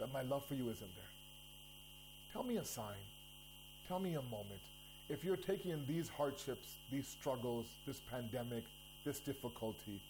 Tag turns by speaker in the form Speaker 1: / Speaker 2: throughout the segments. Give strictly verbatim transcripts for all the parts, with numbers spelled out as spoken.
Speaker 1: that my love for you isn't there. Tell me a sign. Tell me a moment. If you're taking these hardships, these struggles, this pandemic, this difficulty,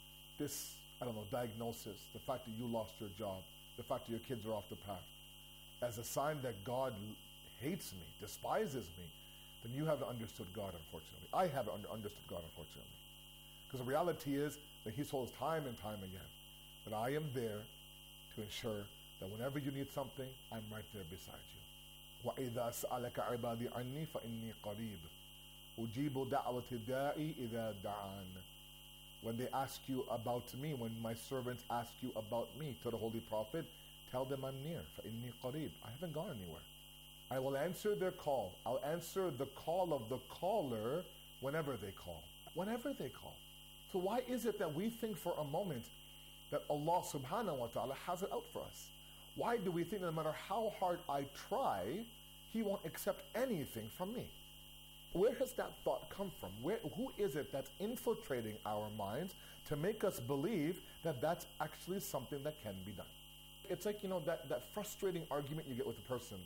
Speaker 1: this, I don't know, diagnosis, the fact that you lost your job, the fact that your kids are off the path, as a sign that God hates me, despises me, then you haven't understood God, unfortunately. I haven't under- understood God, unfortunately. Because the reality is that He's told us time and time again that I am there to ensure that whenever you need something, I'm right there beside you. وَإِذَا سَأَلَكَ عِبَادِي عَنِّي فَإِنِّي قَرِيبٌ أُجِيبُ دَعْوَةِ الدَّاعِ إِذَا دَعَانِ. When they ask you about me, when my servants ask you about me, to the Holy Prophet, tell them I'm near. فَإِنِّي قَرِيبٌ. I haven't gone anywhere. I will answer their call. I'll answer the call of the caller whenever they call. Whenever they call. So why is it that we think for a moment that Allah subhanahu wa ta'ala has it out for us? Why do we think that no matter how hard I try, He won't accept anything from me? Where has that thought come from? Where, who is it that's infiltrating our minds to make us believe that that's actually something that can be done? It's like, you know, that, that frustrating argument you get with a person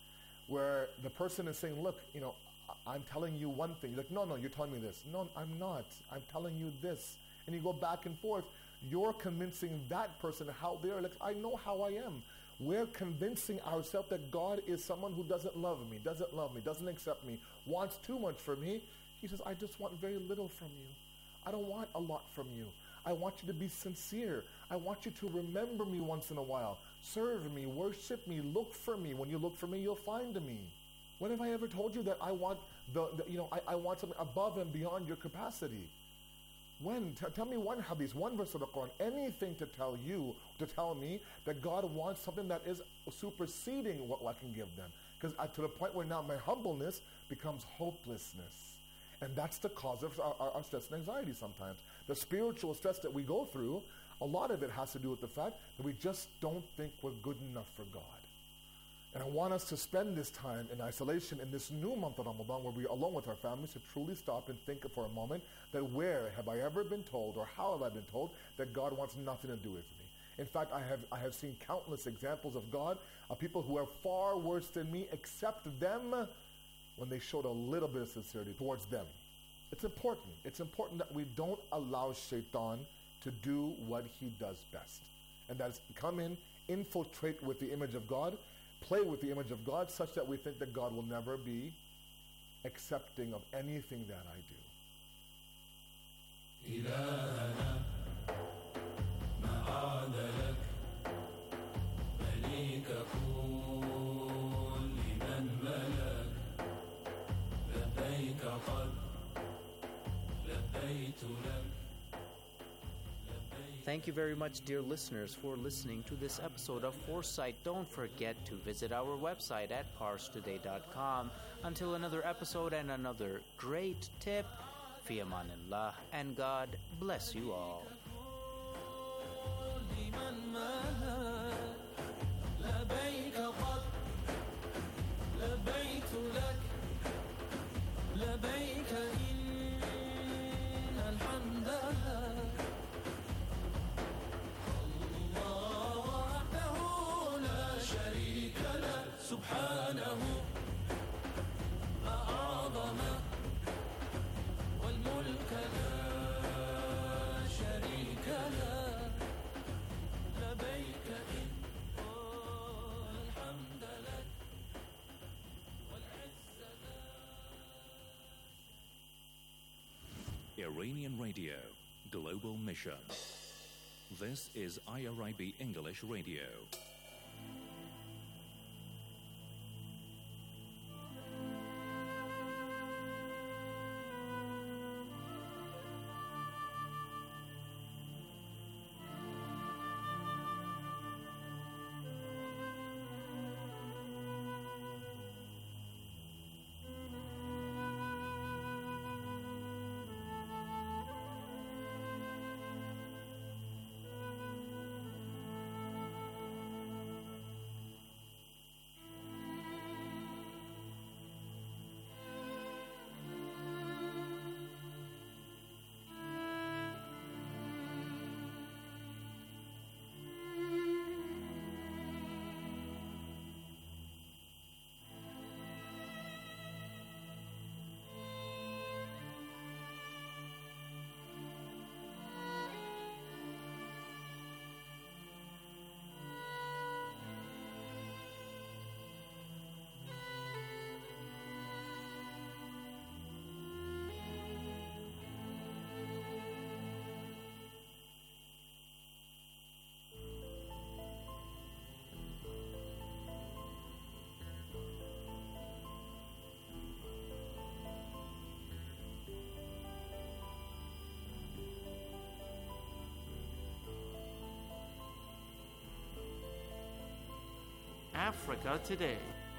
Speaker 1: where the person is saying, look, you know, I'm telling you one thing. You're like, no, no, you're telling me this. No, I'm not. I'm telling you this. And you go back and forth. You're convincing that person how they are. Like, I know how I am. We're convincing ourselves that God is someone who doesn't love me, doesn't love me, doesn't accept me, wants too much from me. He says, I just want very little from you. I don't want a lot from you. I want you to be sincere. I want you to remember me once in a while. Serve me, worship me, look for me. When you look for me, you'll find me. When have I ever told you that I want the, the you know, I, I want something above and beyond your capacity? When? T- tell me one hadith, one verse of the Quran, anything to tell you, to tell me that God wants something that is superseding what I can give them. Because to the point where now my humbleness becomes hopelessness. And that's the cause of our, our, our stress and anxiety sometimes. The spiritual stress that we go through, a lot of it has to do with the fact that we just don't think we're good enough for God. And I want us to spend this time in isolation in this new month of Ramadan where we're alone with our families to truly stop and think for a moment that where have I ever been told or how have I been told that God wants nothing to do with me. In fact, I have I have seen countless examples of God, of people who are far worse than me, except them when they showed a little bit of sincerity towards them. It's important. It's important that we don't allow Shaitan to do what he does best. And that is come in, infiltrate with the image of God, play with the image of God such that we think that God will never be accepting of anything that I do. إلهنا ما عاد لك مليك كل من ملك لبيك قد لبيت لك.
Speaker 2: Thank you very much, dear listeners, for listening to this episode of Foresight. Don't forget to visit our website at pars today dot com. Until another episode and another great tip, fi amanillah, and God bless you all.
Speaker 3: سبحانه ما أعظم والملك لا شريك له لبيك إن الحمد لك والعز لك.
Speaker 4: Iranian Radio, Global Mission. This is I R I B English Radio.
Speaker 2: Africa Today.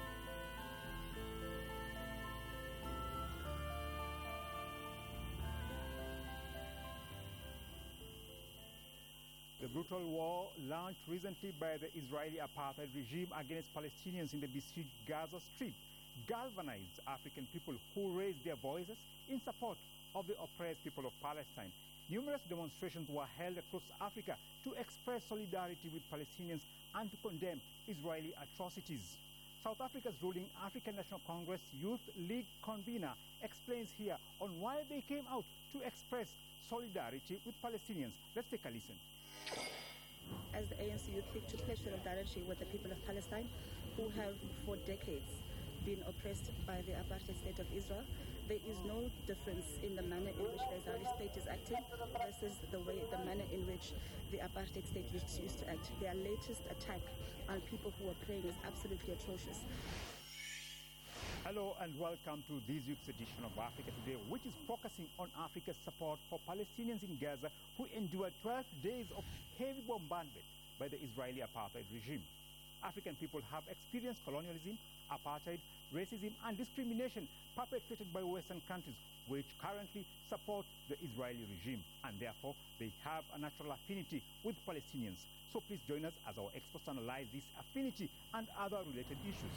Speaker 5: The brutal war launched recently by the Israeli apartheid regime against Palestinians in the besieged Gaza Strip galvanized African people who raised their voices in support of the oppressed people of Palestine. Numerous demonstrations were held across Africa to express solidarity with Palestinians and to condemn Israeli atrocities. South Africa's ruling African National Congress Youth League convener explains here on why they came out to express solidarity with Palestinians. Let's take a listen.
Speaker 6: As the A N C Youth League to pledge solidarity with the people of Palestine who have for decades been oppressed by the apartheid state of Israel, there is no difference in the manner in which the Israeli state is acting versus the way, the manner in which the apartheid state used, used to act. Their latest attack on people who are praying is absolutely atrocious.
Speaker 5: Hello and welcome to this week's edition of Africa Today, which is focusing on Africa's support for Palestinians in Gaza who endured twelve days of heavy bombardment by the Israeli apartheid regime. African people have experienced colonialism, apartheid, racism and discrimination perpetrated by Western countries which currently support the Israeli regime, and therefore they have a natural affinity with Palestinians. So please join us as our experts analyze this affinity and other related issues.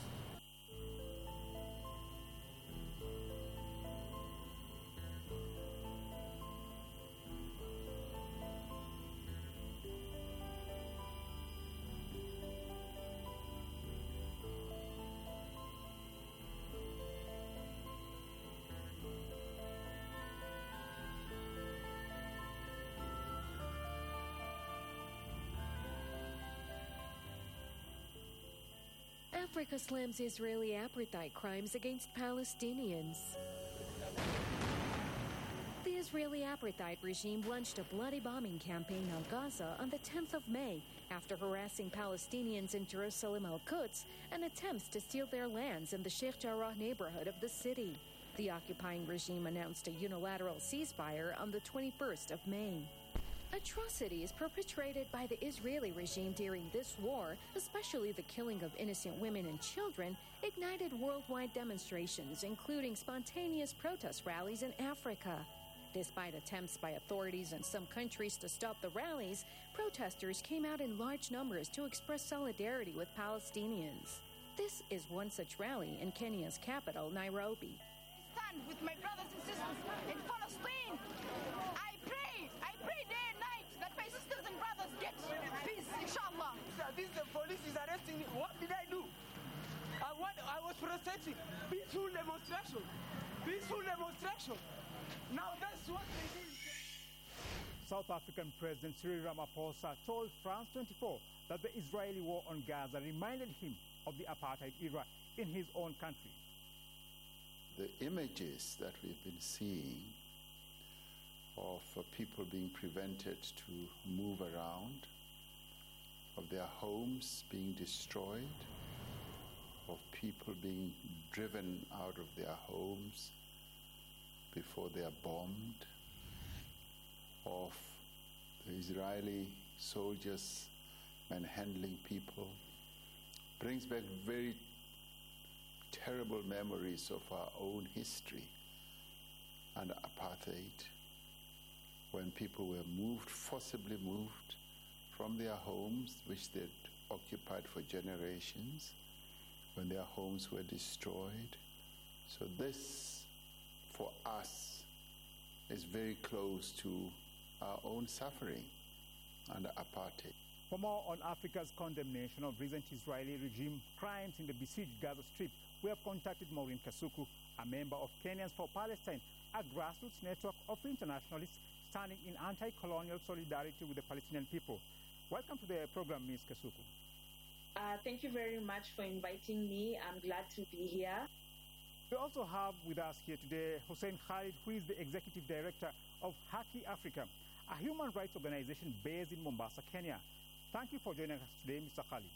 Speaker 7: Africa slams Israeli apartheid crimes against Palestinians. The Israeli apartheid regime launched a bloody bombing campaign on Gaza on the tenth of May after harassing Palestinians in Jerusalem al-Quds and attempts to steal their lands in the Sheikh Jarrah neighborhood of the city. The occupying regime announced a unilateral ceasefire on the twenty-first of May. Atrocities perpetrated by the Israeli regime during this war, especially the killing of innocent women and children, ignited worldwide demonstrations, including spontaneous protest rallies in Africa. Despite attempts by authorities in some countries to stop the rallies, protesters came out in large numbers to express solidarity with Palestinians. This is one such rally in Kenya's capital, Nairobi.
Speaker 8: I stand with my brothers and sisters in Palestine. I pray, I pray day and night that my sisters and brothers get peace, inshallah.
Speaker 9: This the police is arresting me. What did I do? I, want, I was protesting. Peaceful demonstration. Peaceful demonstration. Now that's what they did.
Speaker 5: South African President Cyril Ramaphosa told France twenty-four that the Israeli war on Gaza reminded him of the apartheid era in his own country.
Speaker 10: The images that we've been seeing of uh, people being prevented to move around, of their homes being destroyed, of people being driven out of their homes before they are bombed, of the Israeli soldiers manhandling people, brings back very terrible memories of our own history and apartheid, when people were moved, forcibly moved from their homes, which they'd occupied for generations, when their homes were destroyed. So this, for us, is very close to our own suffering under apartheid.
Speaker 5: For more on Africa's condemnation of recent Israeli regime crimes in the besieged Gaza Strip, we have contacted Maureen Kasuku, a member of Kenyans for Palestine, a grassroots network of internationalists standing in anti-colonial solidarity with the Palestinian people. Welcome to the program, Miz Kasuku.
Speaker 11: Uh, thank you very much for inviting me. I'm glad to be here.
Speaker 5: We also have with us here today Hussein Khalid, who is the Executive Director of Haki Africa, a human rights organization based in Mombasa, Kenya. Thank you for joining us today, Mister Khalid.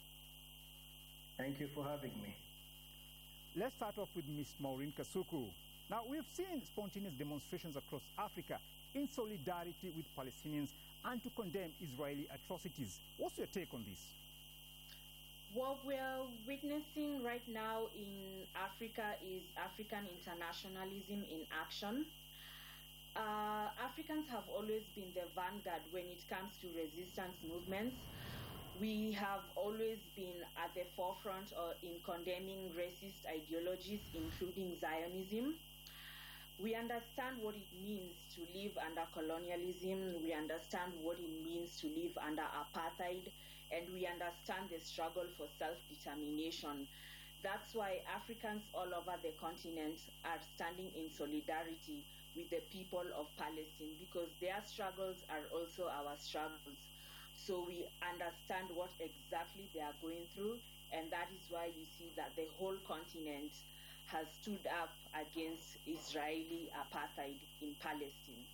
Speaker 12: Thank you for having me.
Speaker 5: Let's start off with Miz Maureen Kasuku. Now, we've seen spontaneous demonstrations across Africa in solidarity with Palestinians and to condemn Israeli atrocities. What's your take on this?
Speaker 11: what we're witnessing right now in Africa is African internationalism in action. Uh, Africans have always been the vanguard when it comes to resistance movements. We have always been at the forefront uh, in condemning racist ideologies, including Zionism. We understand what it means to live under colonialism. We understand what it means to live under apartheid, and we understand the struggle for self-determination. That's why Africans all over the continent are standing in solidarity with the people of Palestine, because their struggles are also our struggles. So we understand what exactly they are going through, and that is why you see that the whole continent has stood up against Israeli apartheid in Palestine.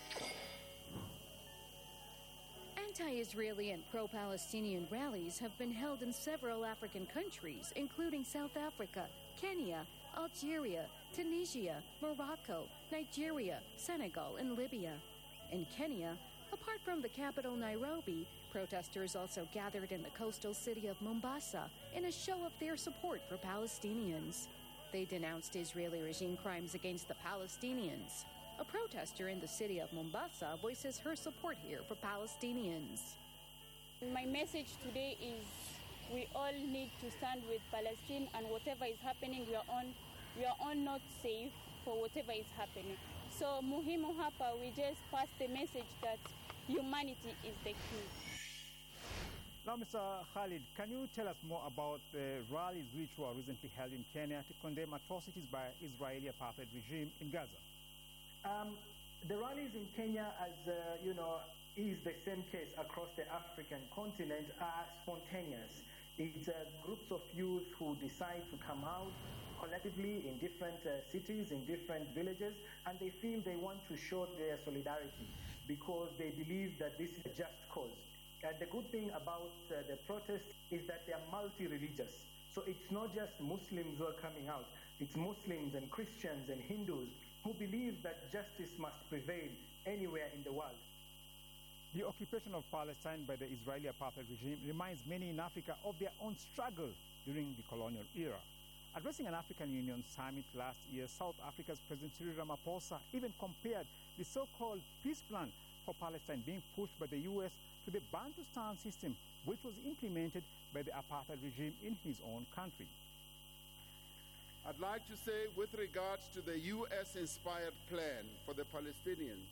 Speaker 7: Anti-Israeli and pro-Palestinian rallies have been held in several African countries, including South Africa, Kenya, Algeria, Tunisia, Morocco, Nigeria, Senegal, and Libya. In Kenya, apart from the capital Nairobi, protesters also gathered in the coastal city of Mombasa in a show of their support for Palestinians. They denounced Israeli regime crimes against the Palestinians. A protester in the city of Mombasa voices her support here for Palestinians.
Speaker 13: My message today is we all need to stand with Palestine, and whatever is happening, we are on, we are all not safe for whatever is happening. So muhimu hapa, we just pass the message that humanity is the key.
Speaker 5: Now, Mister Khalid, can you tell us more about the rallies which were recently held in Kenya to condemn atrocities by Israeli apartheid regime in Gaza?
Speaker 12: Um, the rallies in Kenya, as uh, you know, is the same case across the African continent, are spontaneous. It's uh, groups of youth who decide to come out collectively in different uh, cities, in different villages, and they feel they want to show their solidarity because they believe that this is a just cause. And the good thing about uh, the protest is that they are multi-religious. So it's not just Muslims who are coming out, it's Muslims and Christians and Hindus who believe that justice must prevail anywhere in the world.
Speaker 5: The occupation of Palestine by the Israeli apartheid regime reminds many in Africa of their own struggle during the colonial era. Addressing an African Union summit last year, South Africa's President Cyril Ramaphosa even compared the so-called peace plan for Palestine being pushed by the U S to the Bantustan system, which was implemented by the apartheid regime in his own country.
Speaker 14: I'd like to say, with regards to the U S-inspired plan for the Palestinians,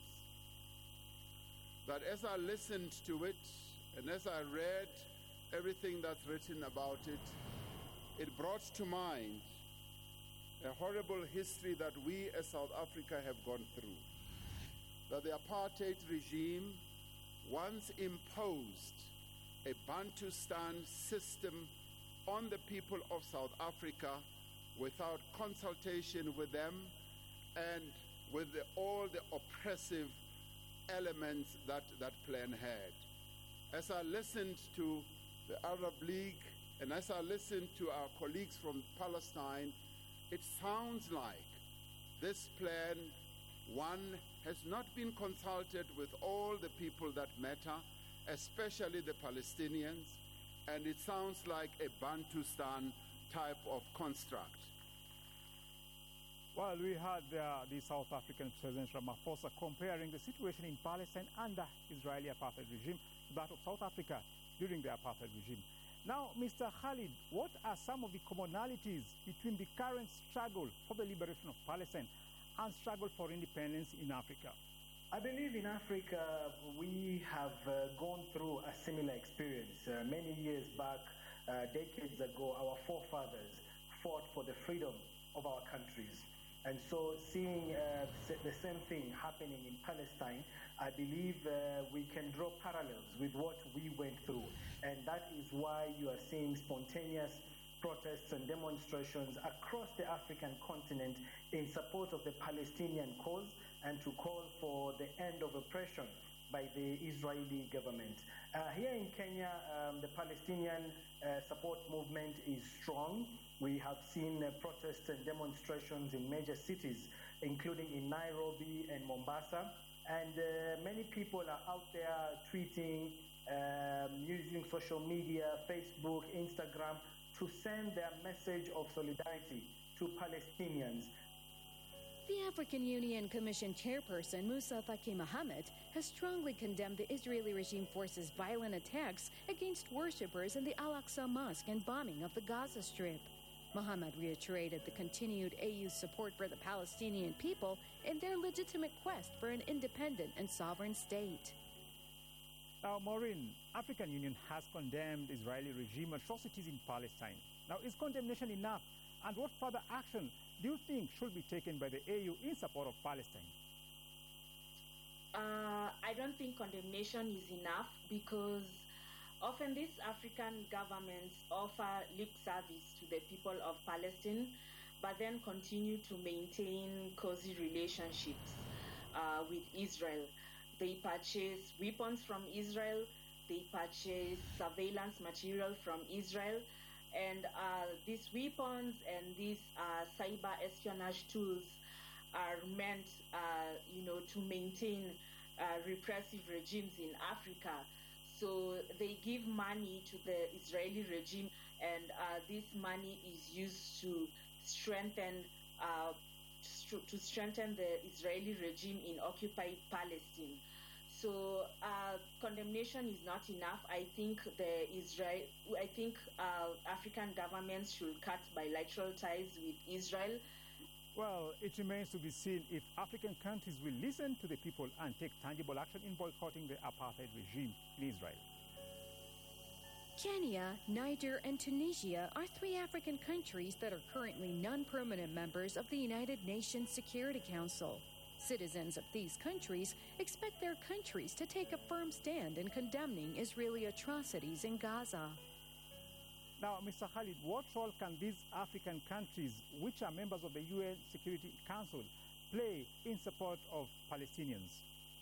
Speaker 14: that as I listened to it and as I read everything that's written about it, it brought to mind a horrible history that we as South Africa have gone through. That the apartheid regime once imposed a Bantustan system on the people of South Africa without consultation with them and with the, all the oppressive elements that that plan had. As I listened to the Arab League and as I listened to our colleagues from Palestine, it sounds like this plan, one, has not been consulted with all the people that matter, especially the Palestinians, and it sounds like a Bantustan type of construct.
Speaker 5: Well, we had uh, the South African President Ramaphosa comparing the situation in Palestine under Israeli apartheid regime to that of South Africa during the apartheid regime. Now, Mister Khalid, what are some of the commonalities between the current struggle for the liberation of Palestine and struggle for independence in Africa?
Speaker 12: I believe in Africa we have uh, gone through a similar experience. Uh, many years back, uh, decades ago, our forefathers fought for the freedom of our countries. And so seeing uh, the same thing happening in Palestine, I believe uh, we can draw parallels with what we went through. And that is why you are seeing spontaneous protests and demonstrations across the African continent in support of the Palestinian cause and to call for the end of oppression by the Israeli government. Uh, here in Kenya, um, the Palestinian uh, support movement is strong. We have seen uh, protests and demonstrations in major cities, including in Nairobi and Mombasa. And uh, many people are out there tweeting um, using social media, Facebook, Instagram, to send their message of solidarity to Palestinians.
Speaker 7: The African Union Commission chairperson Musa Faki Mohammed has strongly condemned the Israeli regime forces' violent attacks against worshippers in the Al-Aqsa Mosque and bombing of the Gaza Strip. Mohammed reiterated the continued A U's support for the Palestinian people in their legitimate quest for an independent and sovereign state.
Speaker 5: Now, Maureen, African Union has condemned Israeli regime atrocities in Palestine. Now, is condemnation enough? And what further action do you think should be taken by the A U in support of Palestine?
Speaker 11: Uh, I don't think condemnation is enough, because often these African governments offer lip service to the people of Palestine, but then continue to maintain cozy relationships uh, with Israel. They purchase weapons from Israel, they purchase surveillance material from Israel, and uh, these weapons and these uh, cyber espionage tools are meant, uh, you know, to maintain uh, repressive regimes in Africa. So they give money to the Israeli regime, and uh, this money is used to strengthen uh, to strengthen the Israeli regime in occupied Palestine. So uh, condemnation is not enough. I think the Israel, I think uh, African governments should cut bilateral ties with Israel.
Speaker 5: Well, it remains to be seen if African countries will listen to the people and take tangible action in boycotting the apartheid regime in Israel.
Speaker 7: Kenya, Niger, and Tunisia are three African countries that are currently non-permanent members of the United Nations Security Council. Citizens of these countries expect their countries to take a firm stand in condemning Israeli atrocities in Gaza.
Speaker 5: Now, Mister Khalid, what role can these African countries, which are members of the U N Security Council, play in support of Palestinians?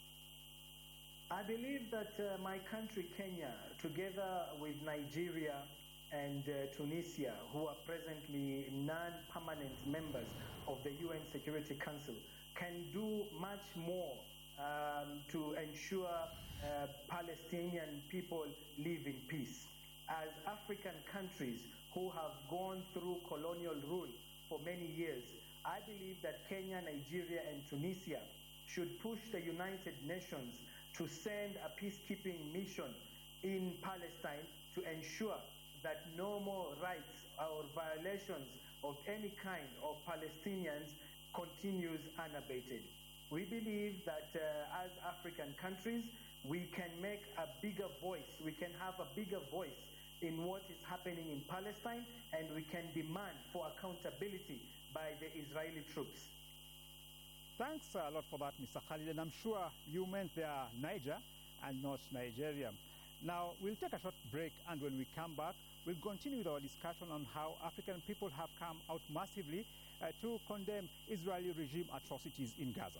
Speaker 12: I believe that uh, my country, Kenya, together with Nigeria and uh, Tunisia, who are presently non-permanent members of the U N Security Council, can do much more um, to ensure uh, Palestinian people live in peace. As African countries who have gone through colonial rule for many years, I believe that Kenya, Nigeria, and Tunisia should push the United Nations to send a peacekeeping mission in Palestine to ensure that no more rights or violations of any kind of Palestinians continues unabated. We believe that uh, as African countries, we can make a bigger voice, we can have a bigger voice in what is happening in Palestine, and we can demand for accountability by the Israeli troops.
Speaker 5: Thanks a lot for that, Mister Khalid, and I'm sure you meant there Niger and not Nigeria. Now, we'll take a short break, and when we come back, we'll continue with our discussion on how African people have come out massively uh, to condemn Israeli regime atrocities in Gaza.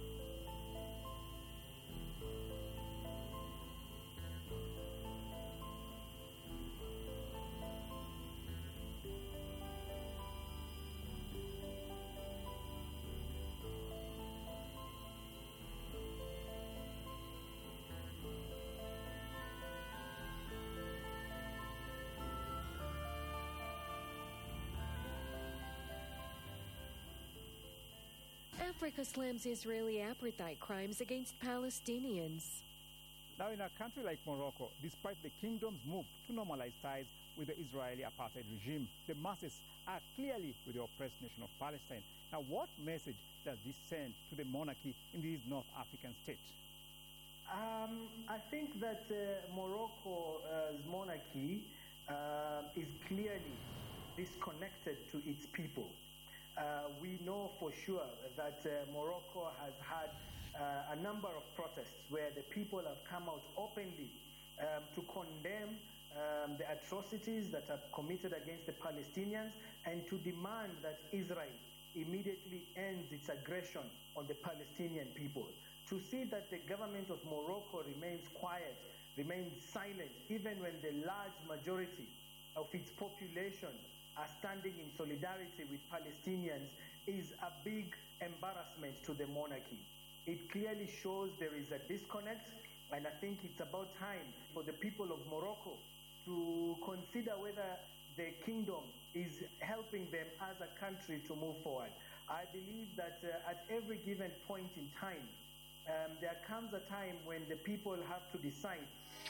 Speaker 7: Africa slams Israeli apartheid crimes against Palestinians.
Speaker 5: Now, in a country like Morocco, despite the kingdom's move to normalize ties with the Israeli apartheid regime, the masses are clearly with the oppressed nation of Palestine. Now, what message does this send to the monarchy in this North African state?
Speaker 12: Um, I think that uh, Morocco's monarchy uh, is clearly disconnected to its people. Uh, we know for sure that uh, Morocco has had uh, a number of protests where the people have come out openly um, to condemn um, the atrocities that are committed against the Palestinians and to demand that Israel immediately ends its aggression on the Palestinian people. To see that the government of Morocco remains quiet, remains silent, even when the large majority of its population are standing in solidarity with Palestinians, is a big embarrassment to the monarchy. It clearly shows there is a disconnect And I think it's about time for the people of Morocco to consider whether the kingdom is helping them as a country to move forward. I believe that uh, at every given point in time, um, there comes a time when the people have to decide.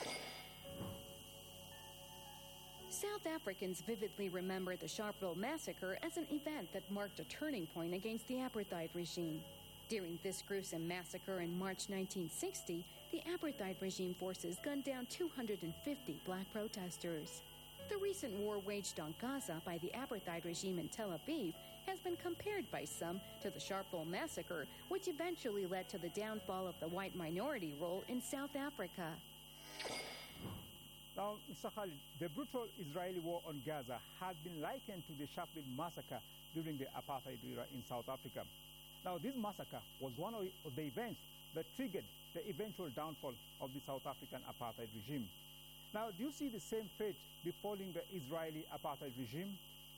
Speaker 7: South Africans vividly remember the Sharpeville massacre as an event that marked a turning point against the apartheid regime. During this gruesome massacre in March nineteen sixty, the apartheid regime forces gunned down two hundred fifty black protesters. The recent war waged on Gaza by the apartheid regime in Tel Aviv has been compared by some to the Sharpeville massacre, which eventually led to the downfall of the white minority rule in South Africa.
Speaker 5: Now, Mister Khalid, the brutal Israeli war on Gaza has been likened to the Sharpeville massacre during the apartheid era in South Africa. Now, this massacre was one of the events that triggered the eventual downfall of the South African apartheid regime. Now, do you see the same fate befalling the Israeli apartheid regime?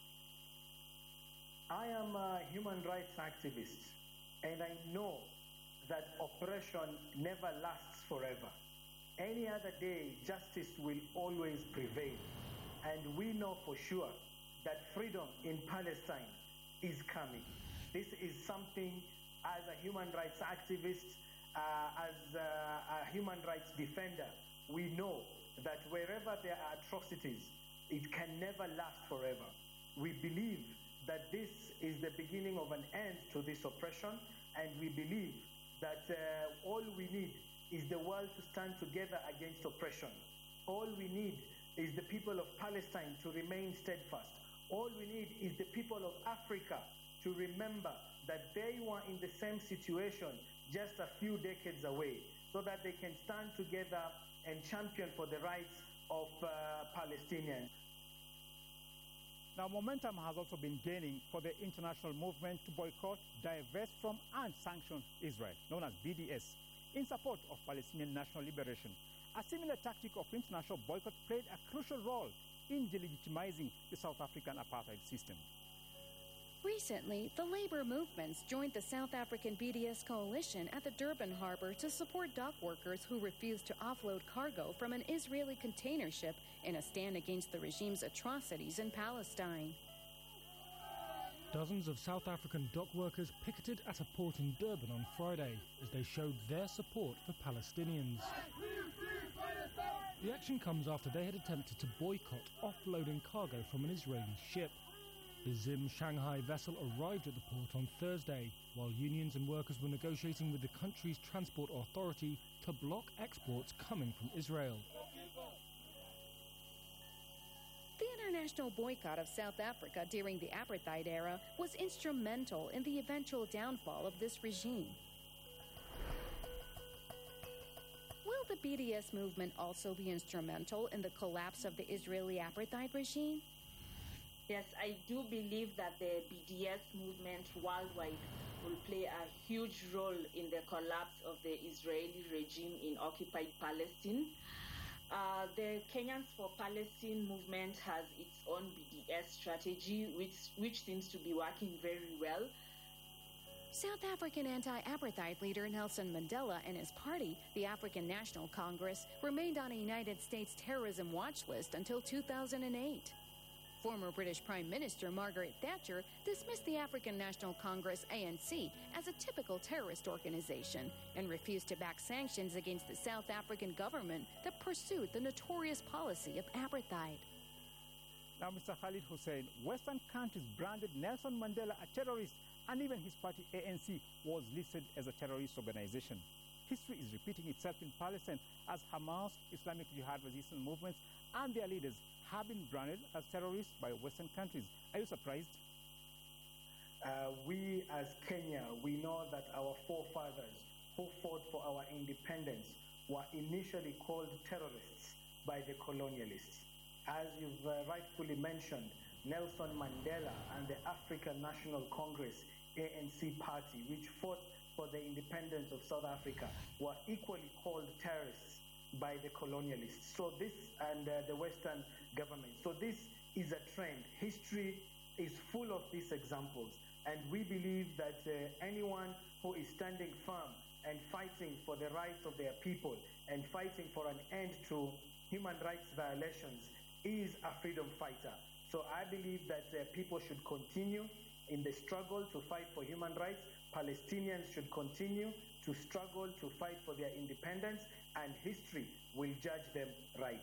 Speaker 12: I am a human rights activist, and I know that oppression never lasts forever. Any other day, justice will always prevail. And we know for sure that freedom in Palestine is coming. This is something, as a human rights activist, uh, as a, a human rights defender, we know that wherever there are atrocities, it can never last forever. We believe that this is the beginning of an end to this oppression, and we believe that uh, all we need is the world to stand together against oppression. All we need is the people of Palestine to remain steadfast. All we need is the people of Africa to remember that they were in the same situation just a few decades away, so that they can stand together and champion for the rights of uh, Palestinians.
Speaker 5: Now, momentum has also been gaining for the international movement to boycott, divest from, and sanction Israel, known as B D S, in support of Palestinian national liberation. A similar tactic of international boycott played a crucial role in delegitimizing the South African apartheid system.
Speaker 7: Recently, the labor movements joined the South African B D S coalition at the Durban harbor to support dock workers who refused to offload cargo from an Israeli container ship in a stand against the regime's atrocities in Palestine.
Speaker 15: Dozens of South African dock workers picketed at a port in Durban on Friday as they showed their support for Palestinians. The action comes after they had attempted to boycott offloading cargo from an Israeli ship. The Zim Shanghai vessel arrived at the port on Thursday, while unions and workers were negotiating with the country's transport authority to block exports coming from Israel.
Speaker 7: The international boycott of South Africa during the apartheid era was instrumental in the eventual downfall of this regime. Will the B D S movement also be instrumental in the collapse of the Israeli apartheid regime?
Speaker 11: Yes, I do believe that the B D S movement worldwide will play a huge role in the collapse of the Israeli regime in occupied Palestine. Uh, the Kenyans for Palestine movement has its own B D S strategy, which, which seems to be working very well.
Speaker 7: South African anti-apartheid leader Nelson Mandela and his party, the African National Congress, remained on a United States terrorism watch list until two thousand eight. Former British Prime Minister Margaret Thatcher dismissed the African National Congress, A N C, as a typical terrorist organization and refused to back sanctions against the South African government that pursued the notorious policy of apartheid.
Speaker 5: Now, Mister Khalid Hussein, Western countries branded Nelson Mandela a terrorist, and even his party A N C was listed as a terrorist organization. History is repeating itself in Palestine as Hamas, Islamic Jihad resistance movements, and their leaders have been branded as terrorists by Western countries. Are you surprised?
Speaker 12: Uh, we as Kenya, we know that our forefathers who fought for our independence were initially called terrorists by the colonialists. As you've uh, rightfully mentioned, Nelson Mandela and the African National Congress, A N C party, which fought for the independence of South Africa, were equally called terrorists by the colonialists. So this, and uh, the Western government. So this is a trend. History is full of these examples, and we believe that uh, anyone who is standing firm and fighting for the rights of their people and fighting for an end to human rights violations is a freedom fighter. So I believe that uh, people should continue in the struggle to fight for human rights. Palestinians should continue to struggle to fight for their independence, and history will judge them right.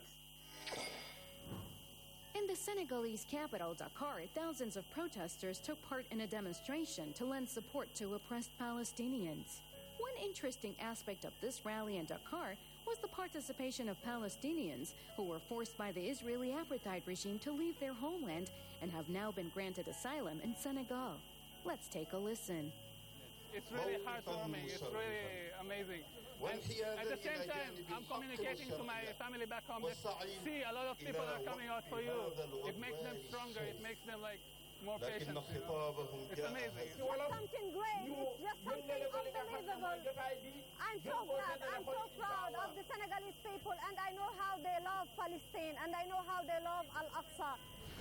Speaker 7: In the Senegalese capital, Dakar, thousands of protesters took part in a demonstration to lend support to oppressed Palestinians. One interesting aspect of this rally in Dakar was the participation of Palestinians who were forced by the Israeli apartheid regime to leave their homeland and have now been granted asylum in Senegal. Let's take a listen.
Speaker 16: It's really heartwarming. It's really amazing. And at the same time, I'm communicating to my family back home that see a lot of people are coming out for you. It makes them stronger. It makes them like more patient. You know? It's amazing.
Speaker 17: It's something great. It's just something unbelievable. I'm so glad. I'm so proud of the Senegalese people, and I know how they love Palestine, and I know how they love Al-Aqsa.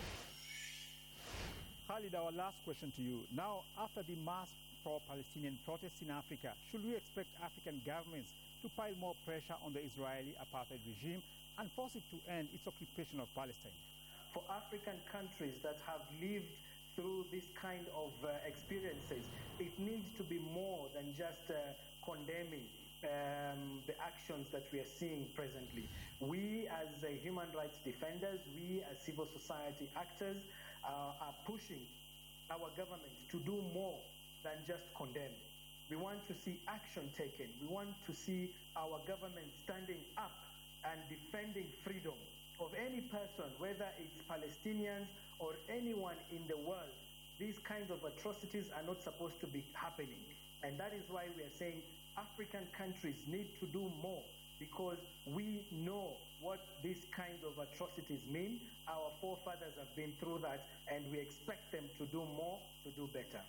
Speaker 5: Khalid, our last question to you. Now, after the mass pro-Palestinian protests in Africa, should we expect African governments to pile more pressure on the Israeli apartheid regime and force it to end its occupation of Palestine?
Speaker 12: For African countries that have lived through this kind of uh, experiences, it needs to be more than just uh, condemning um, the actions that we are seeing presently. We as uh, human rights defenders, we as civil society actors uh, are pushing our government to do more than just condemn. We want to see action taken. We want to see our government standing up and defending freedom of any person, whether it's Palestinians or anyone in the world. These kinds of atrocities are not supposed to be happening. And that is why we are saying African countries need to do more, because we know what these kinds of atrocities mean. Our forefathers have been through that, and we expect them to do more, to do better.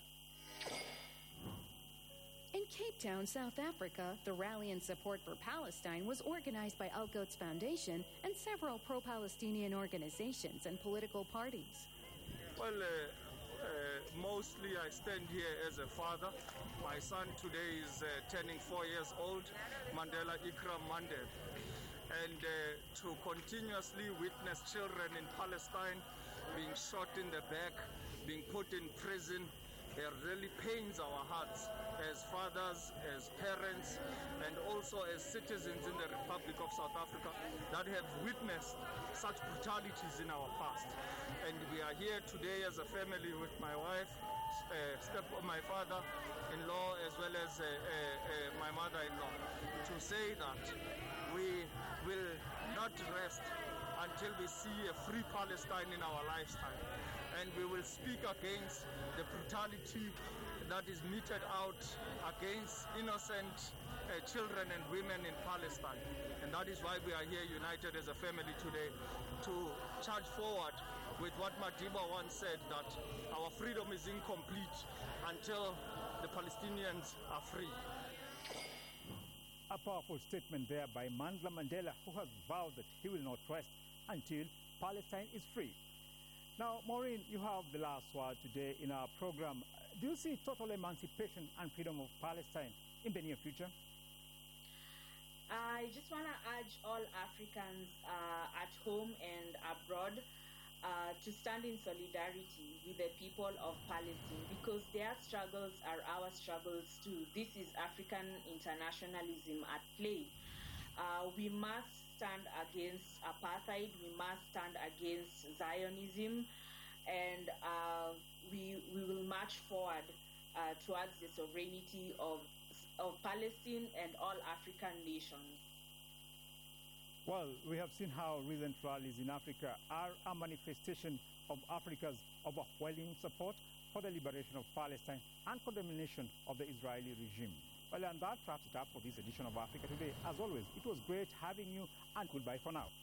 Speaker 7: In Cape Town, South Africa, the rally in support for Palestine was organized by Al Quds Foundation and several pro-Palestinian organizations and political parties.
Speaker 18: Well, uh, uh, mostly I stand here as a father. My son today is uh, turning four years old, Mandela Ikram Mandela. And uh, to continuously witness children in Palestine being shot in the back, being put in prison, it really pains our hearts as fathers, as parents, and also as citizens in the Republic of South Africa that have witnessed such brutalities in our past. And we are here today as a family with my wife, uh, step my father-in-law, as well as uh, uh, uh, my mother-in-law, to say that we will not rest until we see a free Palestine in our lifetime. And we will speak against the brutality that is meted out against innocent uh, children and women in Palestine. And that is why we are here united as a family today to charge forward with what Madiba once said, that our freedom is incomplete until the Palestinians are free.
Speaker 5: A powerful statement there by Mandla Mandela, who has vowed that he will not rest until Palestine is free. Now, Maureen, you have the last word today in our program. Do you see total emancipation and freedom of Palestine in the near future?
Speaker 11: I just want to urge all Africans uh, at home and abroad uh, to stand in solidarity with the people of Palestine, because their struggles are our struggles too. This is African internationalism at play. Uh, we must stand against apartheid, we must stand against Zionism, and uh, we, we will march forward uh, towards the sovereignty of, of Palestine and all African nations.
Speaker 5: Well, we have seen how recent rallies in Africa are a manifestation of Africa's overwhelming support for the liberation of Palestine and condemnation of the Israeli regime. Well, and that wraps it up for this edition of Africa Today. As always, it was great having you, and goodbye for now.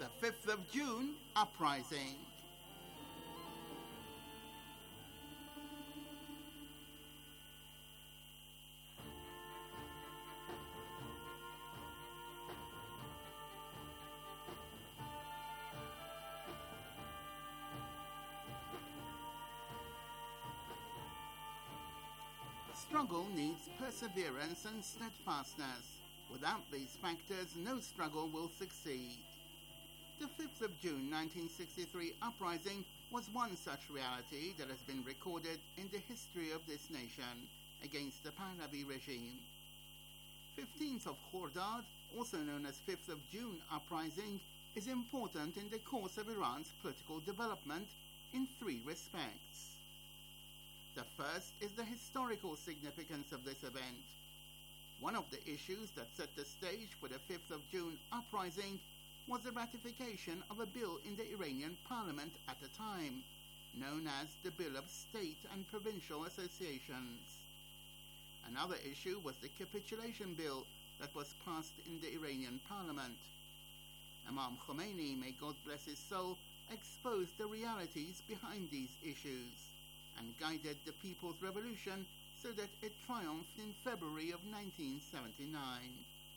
Speaker 19: the fifth of June uprising. Struggle needs perseverance and steadfastness. Without these factors, no struggle will succeed. The fifth of June nineteen sixty-three uprising was one such reality that has been recorded in the history of this nation against the Pahlavi regime. fifteenth of Khordad, also known as fifth of June uprising, is important in the course of Iran's political development in three respects. The first is the historical significance of this event. One of the issues that set the stage for the fifth of June uprising was the ratification of a bill in the Iranian parliament at the time, known as the Bill of State and Provincial Associations. Another issue was the capitulation bill that was passed in the Iranian parliament. Imam Khomeini, may God bless his soul, exposed the realities behind these issues and guided the People's Revolution so that it triumphed in February of nineteen seventy-nine.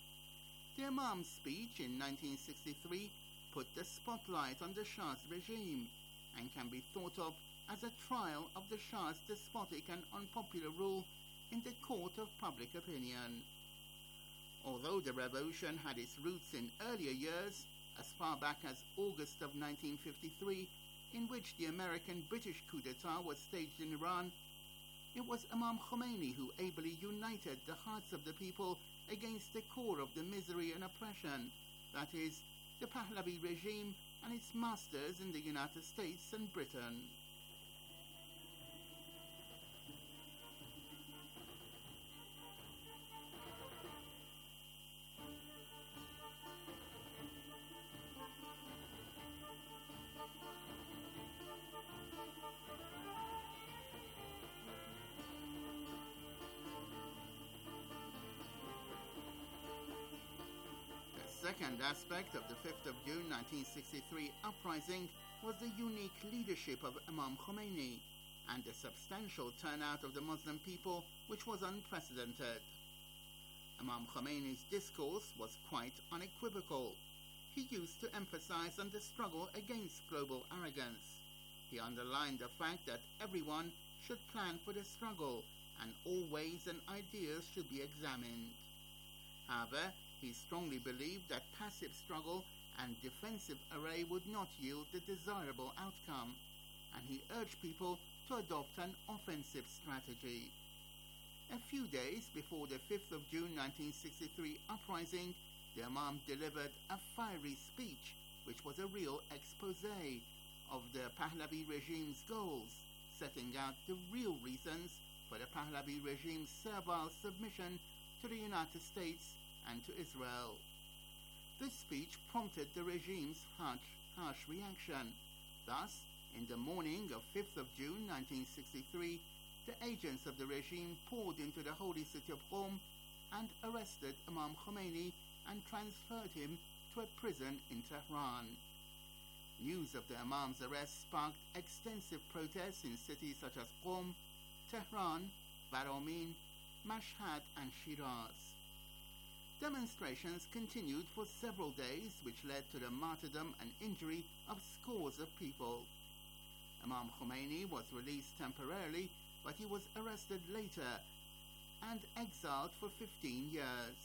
Speaker 19: The Imam's speech in nineteen sixty-three put the spotlight on the Shah's regime and can be thought of as a trial of the Shah's despotic and unpopular rule in the court of public opinion. Although the revolution had its roots in earlier years, as far back as August of nineteen fifty-three, in which the American-British coup d'etat was staged in Iran, it was Imam Khomeini who ably united the hearts of the people against the core of the misery and oppression, that is, the Pahlavi regime and its masters in the United States and Britain. The second aspect of the fifth of June nineteen sixty-three uprising was the unique leadership of Imam Khomeini and the substantial turnout of the Muslim people, which was unprecedented. Imam Khomeini's discourse was quite unequivocal. He used to emphasize on the struggle against global arrogance. He underlined the fact that everyone should plan for the struggle and all ways and ideas should be examined. However, he strongly believed that passive struggle and defensive array would not yield the desirable outcome, and he urged people to adopt an offensive strategy. A few days before the fifth of June nineteen sixty-three uprising, the Imam delivered a fiery speech which was a real exposé of the Pahlavi regime's goals, setting out the real reasons for the Pahlavi regime's servile submission to the United States and to Israel. This speech prompted the regime's harsh, harsh reaction. Thus, in the morning of fifth of June nineteen sixty-three, the agents of the regime poured into the holy city of Qom and arrested Imam Khomeini and transferred him to a prison in Tehran. News of the Imam's arrest sparked extensive protests in cities such as Qom, Tehran, Baramin, Mashhad and Shiraz. Demonstrations continued for several days, which led to the martyrdom and injury of scores of people. Imam Khomeini was released temporarily, but he was arrested later and exiled for fifteen years.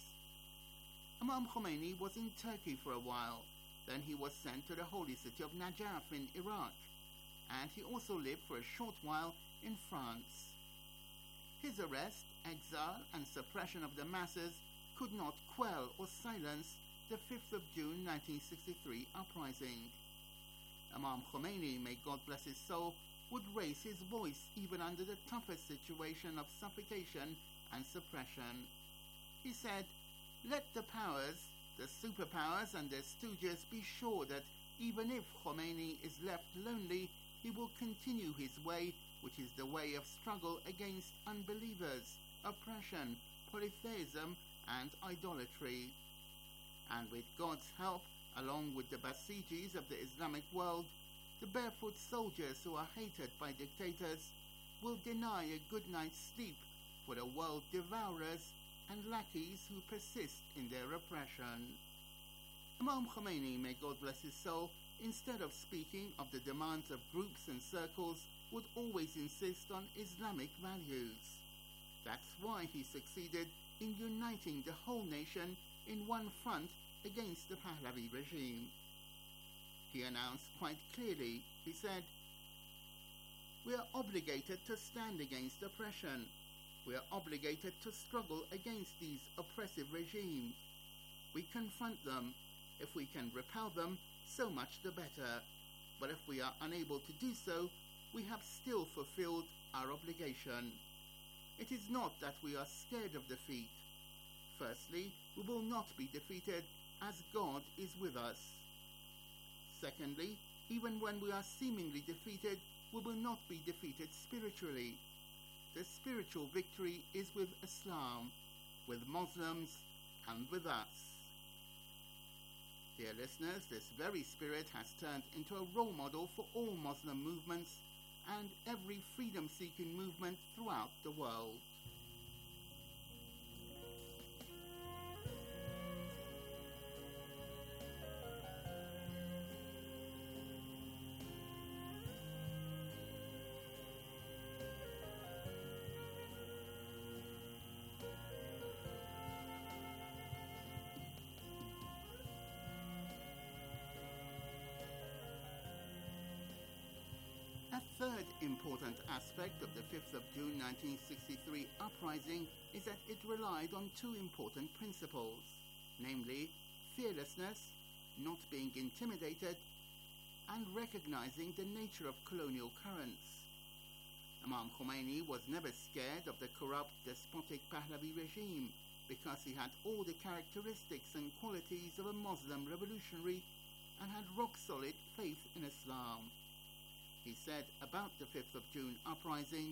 Speaker 19: Imam Khomeini was in Turkey for a while. Then he was sent to the holy city of Najaf in Iraq, and he also lived for a short while in France. His arrest, exile, and suppression of the masses could not quell or silence the fifth of June nineteen sixty-three uprising. Imam Khomeini, may God bless his soul, would raise his voice even under the toughest situation of suffocation and suppression. He said, "Let the powers, the superpowers and their stooges be sure that even if Khomeini is left lonely, he will continue his way, which is the way of struggle against unbelievers, oppression, polytheism, and idolatry. And with God's help, along with the Basijis of the Islamic world, the barefoot soldiers who are hated by dictators, will deny a good night's sleep for the world devourers and lackeys who persist in their oppression. Imam Khomeini, may God bless his soul, instead of speaking of the demands of groups and circles, would always insist on Islamic values. That's why he succeeded in uniting the whole nation in one front against the Pahlavi regime. He announced quite clearly, he said, "We are obligated to stand against oppression. We are obligated to struggle against these oppressive regimes. We confront them. If we can repel them, so much the better. But if we are unable to do so, we have still fulfilled our obligation. It is not that we are scared of defeat. Firstly, we will not be defeated as God is with us. Secondly, even when we are seemingly defeated, we will not be defeated spiritually. The spiritual victory is with Islam, with Muslims, and with us." Dear listeners, this very spirit has turned into a role model for all Muslim movements and every freedom-seeking movement throughout the world. A third important aspect of the fifth of June nineteen sixty-three uprising is that it relied on two important principles, namely fearlessness, not being intimidated, and recognizing the nature of colonial currents. Imam Khomeini was never scared of the corrupt, despotic Pahlavi regime because he had all the characteristics and qualities of a Muslim revolutionary and had rock-solid faith in Islam. He said about the fifth of June uprising,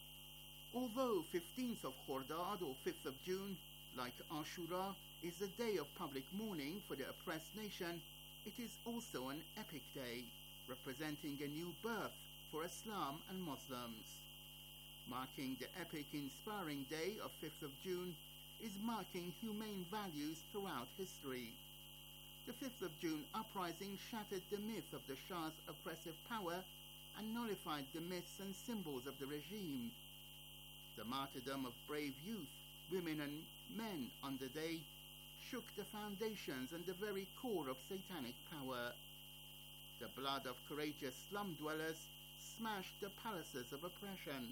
Speaker 19: "Although fifteenth of Khordad or fifth of June, like Ashura, is a day of public mourning for the oppressed nation, it is also an epic day, representing a new birth for Islam and Muslims. Marking the epic inspiring day of fifth of June is marking humane values throughout history. The fifth of June uprising shattered the myth of the Shah's oppressive power and nullified the myths and symbols of the regime. The martyrdom of brave youth, women and men on the day shook the foundations and the very core of satanic power. The blood of courageous slum dwellers smashed the palaces of oppression.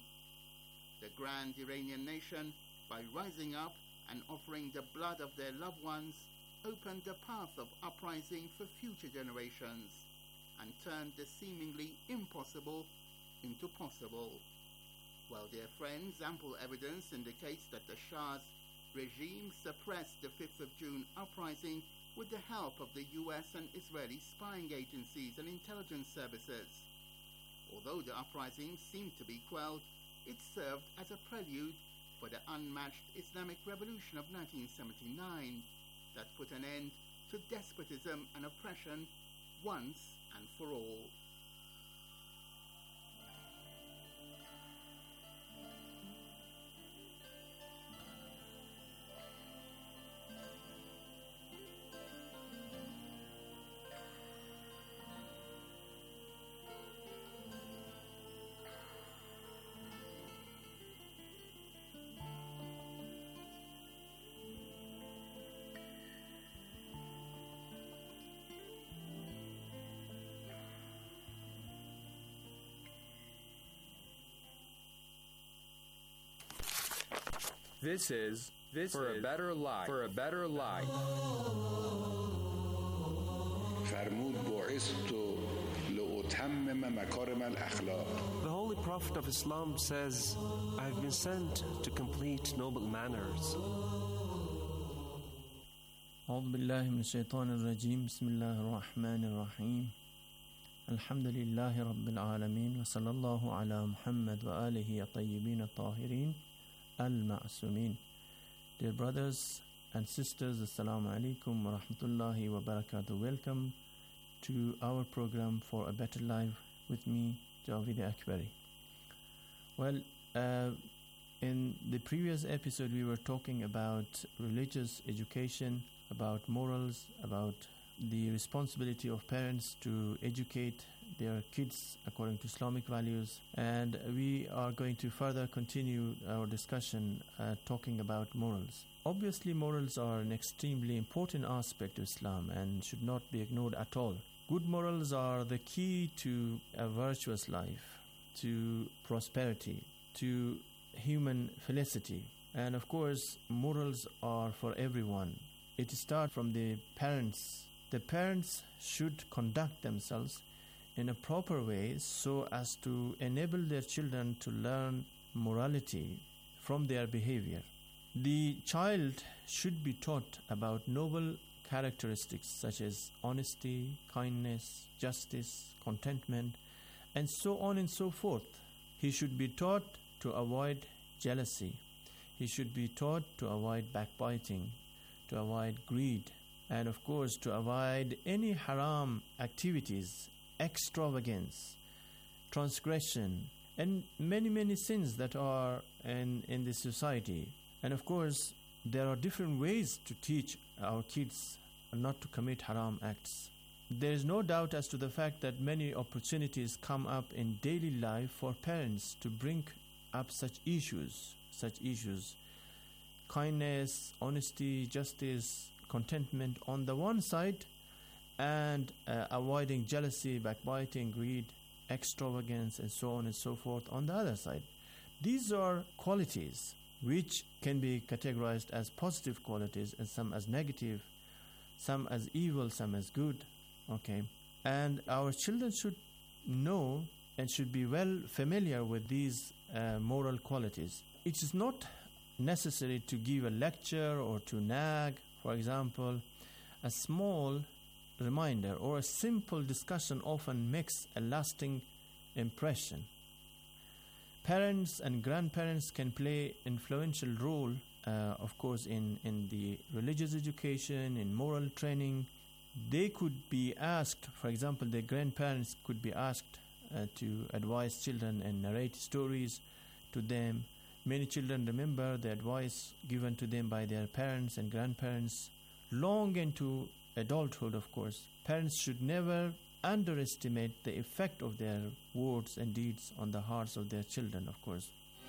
Speaker 19: The grand Iranian nation, by rising up and offering the blood of their loved ones, opened the path of uprising for future generations and turned the seemingly impossible into possible. Well, dear friends, ample evidence indicates that the Shah's regime suppressed the fifth of June uprising with the help of the U S and Israeli spying agencies and intelligence services. Although the uprising seemed to be quelled, it served as a prelude for the unmatched Islamic Revolution of nineteen seventy-nine that put an end to despotism and oppression once and for all.
Speaker 20: This is this for is a better life. For a better life.
Speaker 21: فرمود بعثت لأتمم مكارم الأخلاق.
Speaker 22: The Holy Prophet of Islam says, I have been sent to complete noble manners.
Speaker 23: أعوذ بالله من الشيطان الرجيم بسم الله الرحمن الرحيم الحمد لله رب العالمين وصلى الله على محمد وآله الطيبين الطاهرين Al-Ma'sumin. Dear brothers and sisters, Assalamu alaikum wa rahmatullahi wa barakatuh. Welcome to our program For a Better Life with me, Javed Akbari. Well, uh, in the previous episode we were talking about religious education, about morals, about the responsibility of parents to educate their kids according to Islamic values, and we are going to further continue our discussion uh, talking about morals. Obviously, morals are an extremely important aspect of Islam and should not be ignored at all. Good morals are the key to a virtuous life, to prosperity, to human felicity. And of course, morals are for everyone. It starts from the parents. The parents should conduct themselves in a proper way so as to enable their children to learn morality from their behavior. The child should be taught about noble characteristics such as honesty, kindness, justice, contentment, and so on and so forth. He should be taught to avoid jealousy. He should be taught to avoid backbiting, to avoid greed, and of course to avoid any haram activities, extravagance, transgression, and many many sins that are in, in this society. And of course there are different ways to teach our kids not to commit haram acts. There is no doubt as to the fact that many opportunities come up in daily life for parents to bring up such issues, such issues, kindness, honesty, justice, contentment on the one side, and uh, avoiding jealousy, backbiting, greed, extravagance, and so on and so forth on the other side. These are qualities which can be categorized as positive qualities and some as negative, some as evil, some as good. Okay, and our children should know and should be well familiar with these uh, moral qualities. It is not necessary to give a lecture or to nag. For example, a small reminder or a simple discussion often makes a lasting impression. Parents and grandparents can play influential role, uh, of course, in, in the religious education, in moral training. They could be asked, for example, the grandparents could be asked uh, to advise children and narrate stories to them. Many children remember the advice given to them by their parents and grandparents long into adulthood, of course. Parents should never underestimate the effect of their words and deeds on the hearts of their children, of course.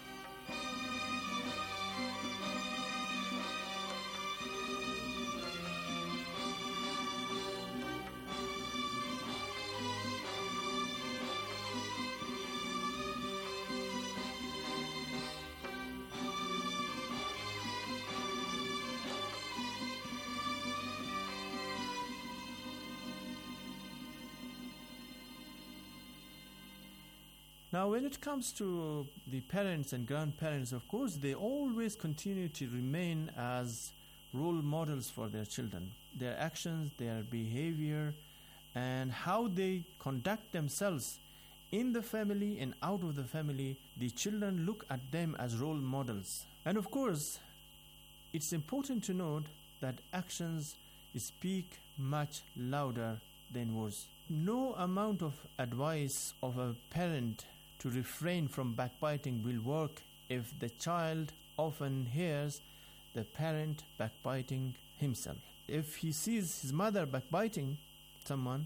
Speaker 23: Now, when it comes to the parents and grandparents, of course, they always continue to remain as role models for their children. Their actions, their behavior, and how they conduct themselves in the family and out of the family, the children look at them as role models. And of course, it's important to note that actions speak much louder than words. No amount of advice of a parent to refrain from backbiting will work if the child often hears the parent backbiting himself. If he sees his mother backbiting someone,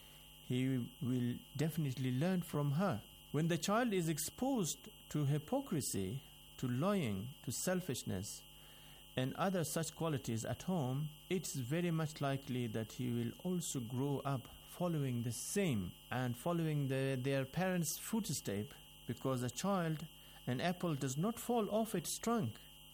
Speaker 23: he will definitely learn from her. When the child is exposed to hypocrisy, to lying, to selfishness, and other such qualities at home, it's very much likely that he will also grow up following the same and following the, their parents' footstep, because a child, an apple does not fall off its trunk.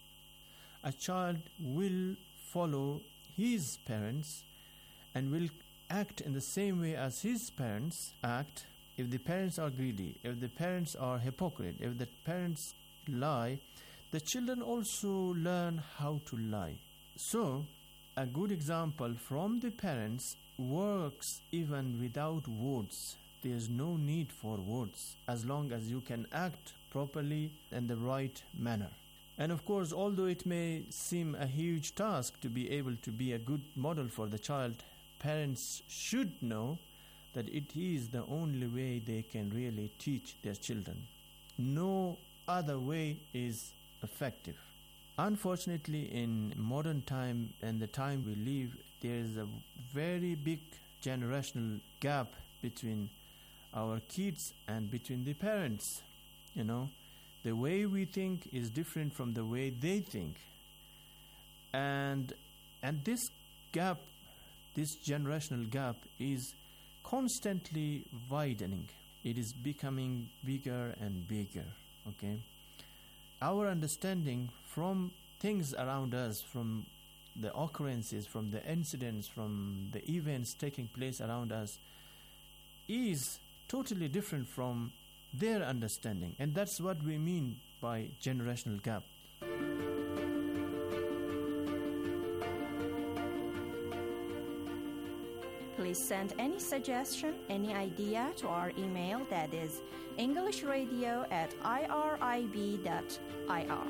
Speaker 23: A child will follow his parents and will act in the same way as his parents act. If the parents are greedy, if the parents are hypocrite, if the parents lie, the children also learn how to lie. So, a good example from the parents works even without words. There is no need for words as long as you can act properly in the right manner. And of course, although it may seem a huge task to be able to be a good model for the child, parents should know that it is the only way they can really teach their children. No other way is effective. Unfortunately, in modern time and the time we live, there is a very big generational gap between our kids and between the parents. You know, the way we think is different from the way they think. And and this gap, this generational gap is constantly widening. It is becoming bigger and bigger, okay? Our understanding from things around us, from the occurrences, from the incidents, from the events taking place around us, is totally different from their understanding. And that's what we mean by generational gap.
Speaker 1: Please send any suggestion, any idea to our email, that is englishradio at irib dot I R.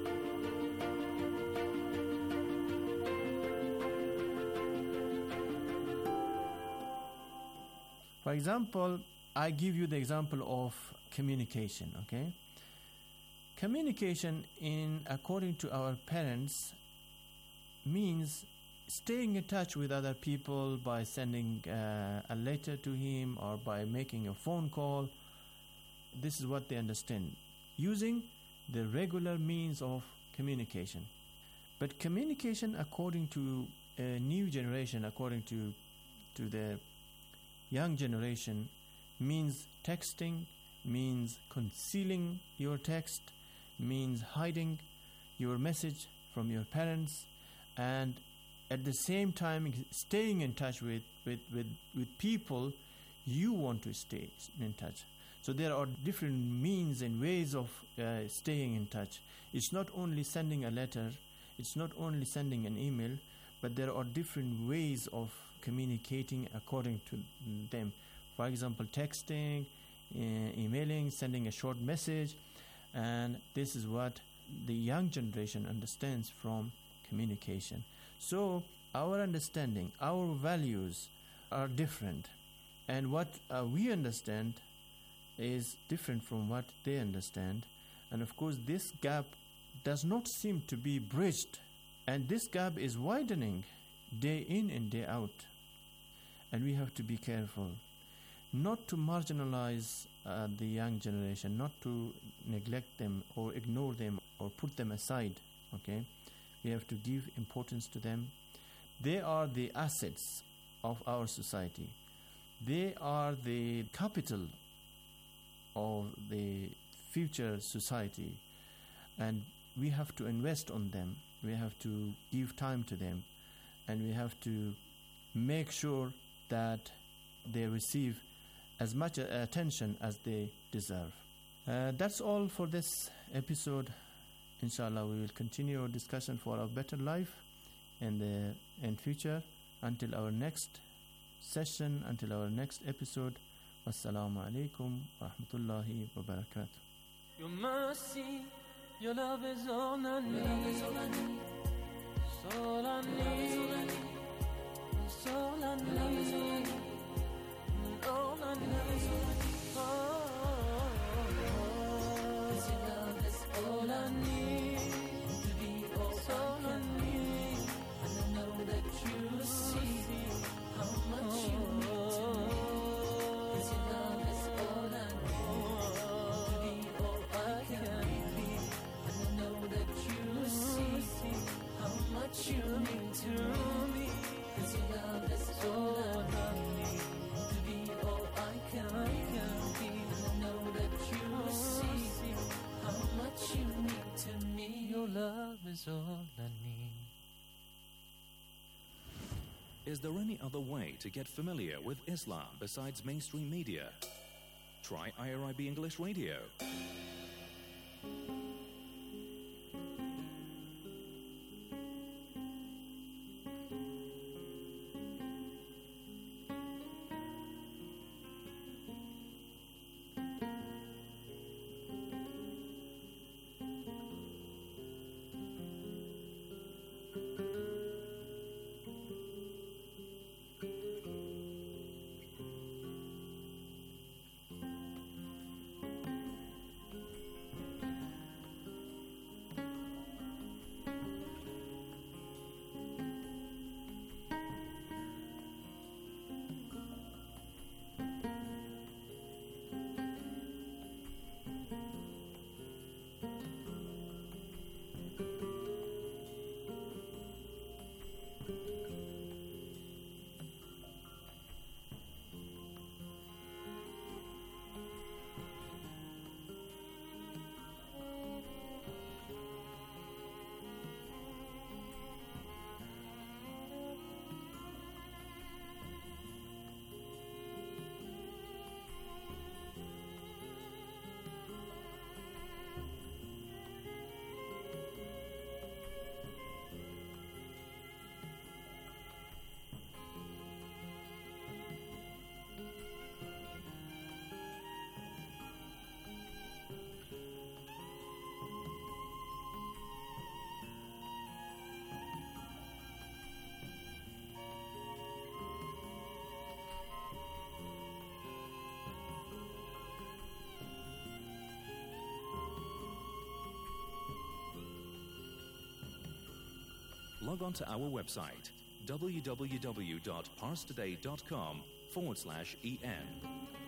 Speaker 23: For example, I give you the example of communication, okay? Communication, in according to our parents, means staying in touch with other people by sending uh, a letter to him or by making a phone call. This is what they understand, using the regular means of communication. But communication, according to a new generation, according to to the young generation, means texting, means concealing your text, means hiding your message from your parents, and at the same time staying in touch with, with, with, with people you want to stay in touch. So there are different means and ways of uh, staying in touch. It's not only sending a letter, it's not only sending an email, but there are different ways of communicating according to them. For example, texting, uh, emailing, sending a short message, and this is what the young generation understands from communication. So our understanding, our values are different, and what uh, we understand is different from what they understand. And of course, this gap does not seem to be bridged, and this gap is widening day in and day out. And we have to be careful not to marginalize uh, the young generation, not to neglect them or ignore them or put them aside, okay? We have to give importance to them. They are the assets of our society. They are the capital of the future society, and we have to invest on them. We have to give time to them, and we have to make sure that they receive as much attention as they deserve. Uh, that's all for this episode. Inshallah, we will continue our discussion for a better life in the in future. Until our next session, until our next episode. Wassalamu alaikum wa rahmatullahi wa barakatuh.
Speaker 3: Your mercy, your love is all I need. It's all I need. It's all I need. All I need. Oh, your love is all I need. To be all I need. And I know that you see how much you need to me. Cause your love is all I need. To be all I can be. And I know that you see how much you mean to me. Cause your love is all I need. To be all I can be. And I know that you see how much you mean to me. Your love is all I need.
Speaker 4: Is there any other way to get familiar with Islam besides mainstream media? Try I R I B English Radio. log on to our website www.parstoday.com forward slash en.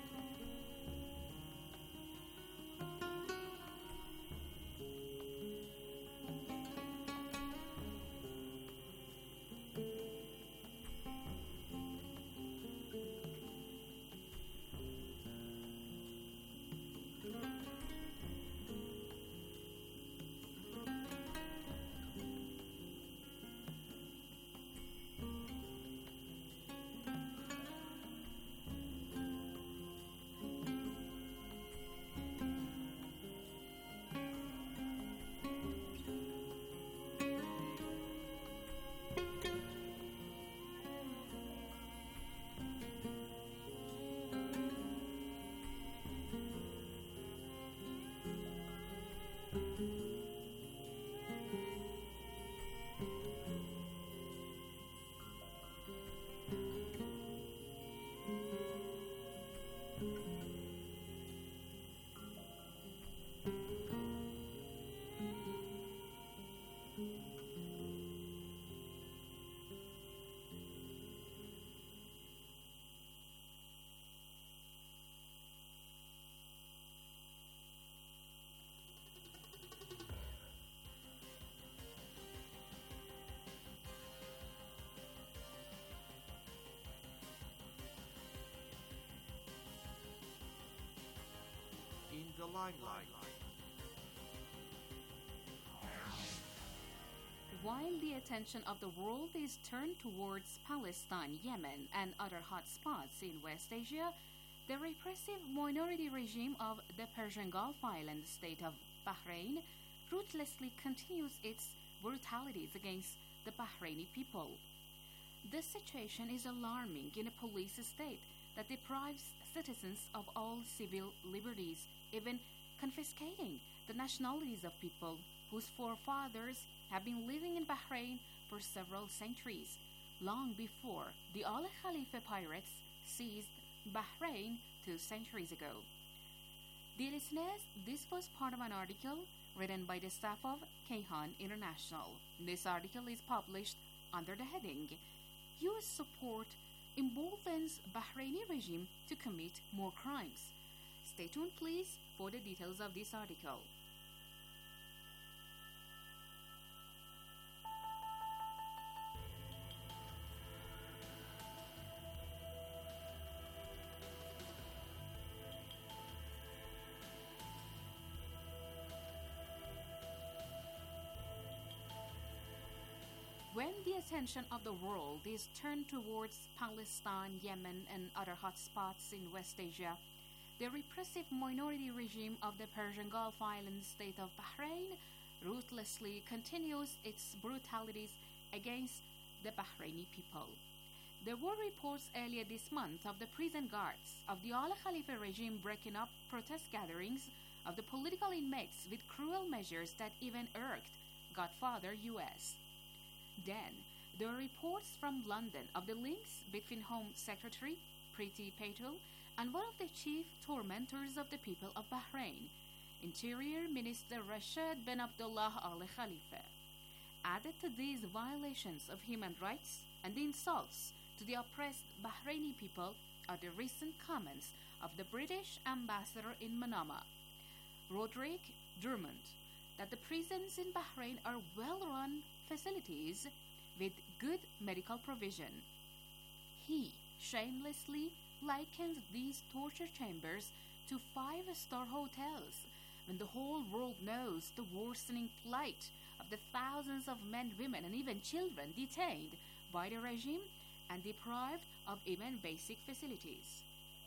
Speaker 2: In the limelight.
Speaker 6: While the attention of the world is turned towards Palestine, Yemen, and other hotspots in West Asia, the repressive minority regime of the Persian Gulf island state of Bahrain ruthlessly continues its brutalities against the Bahraini people. This situation is alarming in a police state that deprives citizens of all civil liberties, even confiscating the nationalities of people whose forefathers have been living in Bahrain for several centuries, long before the Al Khalifa pirates seized Bahrain two centuries ago. Dear listeners, this was part of an article written by the staff of Kayhan International. This article is published under the heading, U S support emboldens Bahraini regime to commit more crimes. Stay tuned, please, for the details of this article. When the attention of the world is turned towards Palestine, Yemen, and other hotspots in West Asia, the repressive minority regime of the Persian Gulf island state of Bahrain ruthlessly continues its brutalities against the Bahraini people. There were reports earlier this month of the prison guards of the Al Khalifa regime breaking up protest gatherings of the political inmates with cruel measures that even irked Godfather U S Then, there are reports from London of the links between Home Secretary Priti Patel and one of the chief tormentors of the people of Bahrain, Interior Minister Rashid bin Abdullah Al Khalifa. Added to these violations of human rights and the insults to the oppressed Bahraini people are the recent comments of the British ambassador in Manama, Roderick Drummond, that the prisons in Bahrain are well-run facilities with good medical provision. He shamelessly likened these torture chambers to five-star hotels when the whole world knows the worsening plight of the thousands of men, women, and even children detained by the regime and deprived of even basic facilities.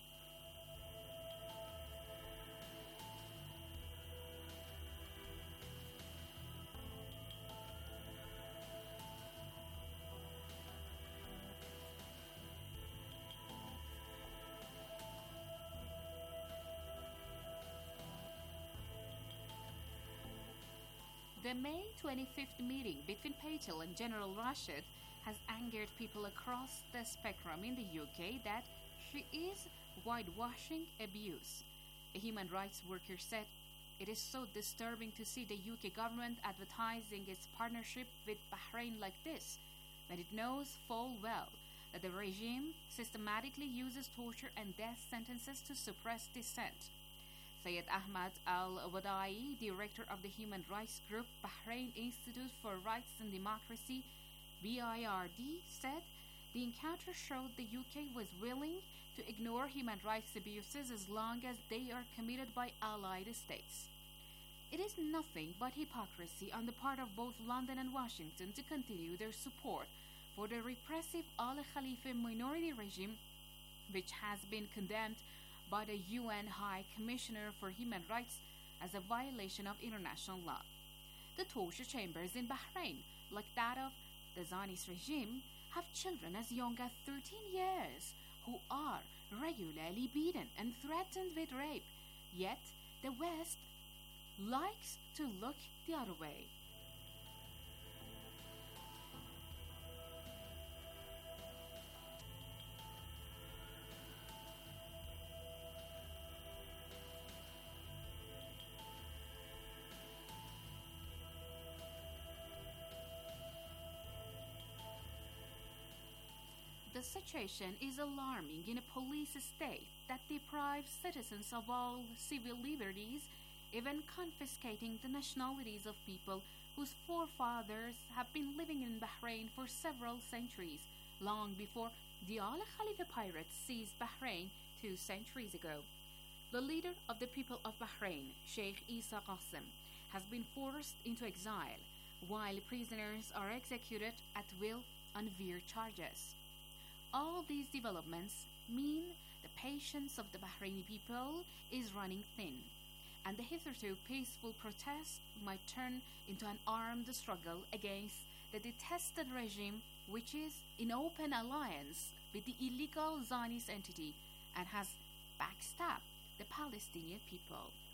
Speaker 6: The May twenty-fifth meeting between Patel and General Rashid has angered people across the spectrum in the U K that she is whitewashing abuse. A human rights worker said, It is so disturbing to see the U K government advertising its partnership with Bahrain like this, when it knows full well that the regime systematically uses torture and death sentences to suppress dissent. Syed Ahmad Al-Wadai, director of the human rights group Bahrain Institute for Rights and Democracy, B I R D, said the encounter showed the U K was willing to ignore human rights abuses as long as they are committed by allied states. It is nothing but hypocrisy on the part of both London and Washington to continue their support for the repressive Al Khalifa minority regime, which has been condemned by the U N High Commissioner for Human Rights as a violation of international law. The torture chambers in Bahrain, like that of the Zionist regime, have children as young as thirteen years who are regularly beaten and threatened with rape. Yet the West likes to look the other way. The situation is alarming in a police state that deprives citizens of all civil liberties, even confiscating the nationalities of people whose forefathers have been living in Bahrain for several centuries, long before the Al Khalifa pirates seized Bahrain two centuries ago. The leader of the people of Bahrain, Sheikh Isa Qasem, has been forced into exile, while prisoners are executed at will on severe charges. All these developments mean the patience of the Bahraini people is running thin, and the hitherto peaceful protest might turn into an armed struggle against the detested regime, which is in open alliance with the illegal Zionist entity and has backstabbed the Palestinian people.